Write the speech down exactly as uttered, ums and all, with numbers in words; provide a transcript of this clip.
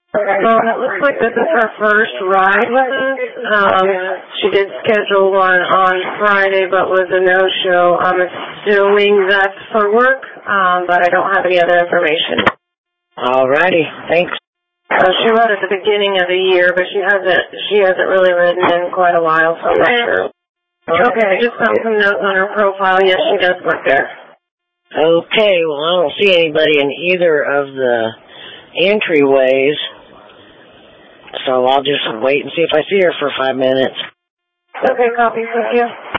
Um, it looks like this is her first ride with us. Um, she did schedule one on Friday, but was a no-show. I'm assuming that's for work, um, but I don't have any other information. Alrighty, thanks. So she rode at the beginning of the year, but she hasn't she hasn't really ridden in quite a while, so I'm not sure. Okay, I just found some notes on her profile. Yes, she does work there. Okay, well, I don't see anybody in either of the entryways. So I'll just wait and see if I see her for five minutes. Okay, copy. Thank you.